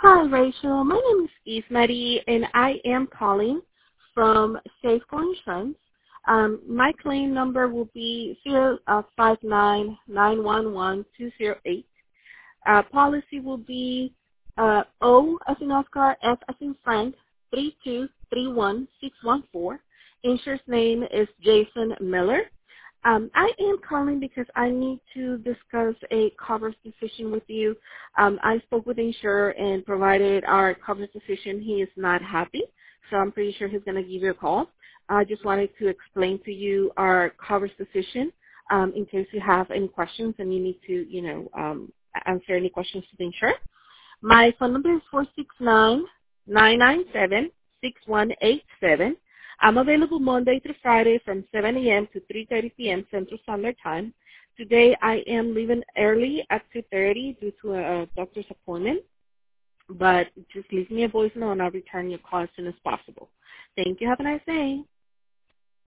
Hi, Rachel. My name is Eve Marie, and I am calling from Safeco Insurance. My claim number will be 599111208. Policy will be O as in Oscar, F as in Frank, 3231614. Insurance name is Jason Miller. I am calling because I need to discuss a coverage decision with you. I spoke with the insurer and provided our coverage decision. He is not happy, so I'm pretty sure he's going to give you a call. I just wanted to explain to you our coverage decision in case you have any questions and you need to, answer any questions to the insurer. My phone number is 469-997-6187. I'm available Monday through Friday from 7 a.m. to 3:30 p.m. Central Standard Time. Today I am leaving early at 2:30 due to a doctor's appointment, but just leave me a voicemail and I'll return your call as soon as possible. Thank you. Have a nice day.